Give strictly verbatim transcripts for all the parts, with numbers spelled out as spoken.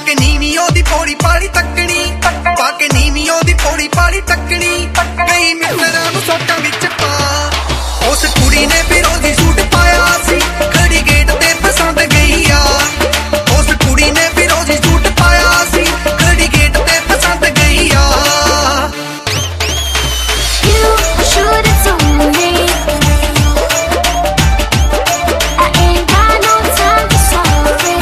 पाके नीवी ओदी पौड़ी पाली तकनी पाके नीवी ओदी पौड़ी पाली तकनी कई मित्तरां नूं सोटां विच पा उस कुड़ी ने फिरोजी सूट पाया सी खड़ी गेट ते पसंद गई आ उस कुड़ी ने फिरोजी सूट पाया सी खड़ी गेट ते पसंद गई आ You should have told me I ain't got no time for sorry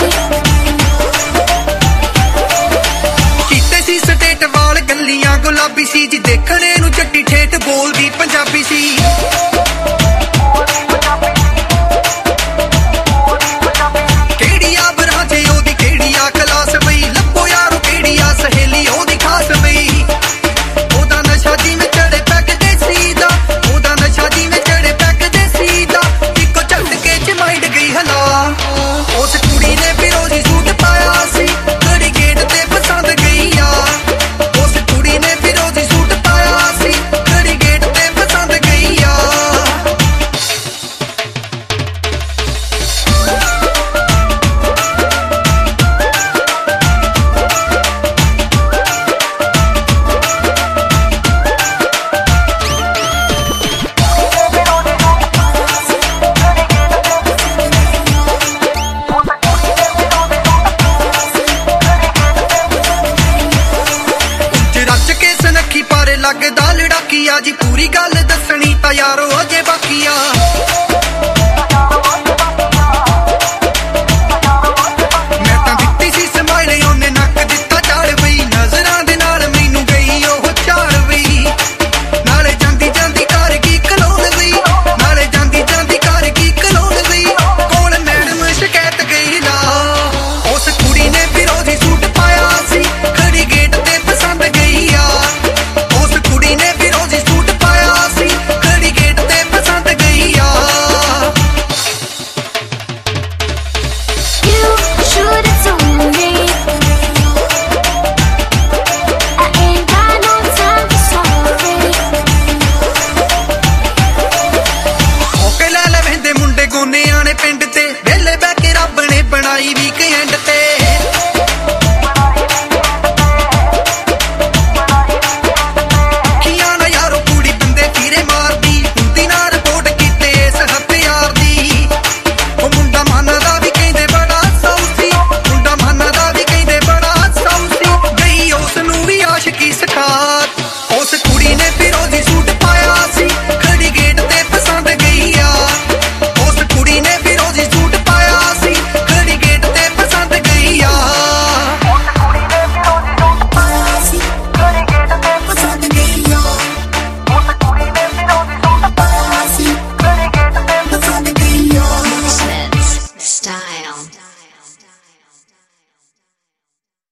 कीते सी स्टेट वाल गल्लियां गुलाबी सी जी देखने नूं जट्टी ठेठ बोलदी पंजाबी सी लगदा लड़ाकी आ जी पूरी गल दसनी ता यार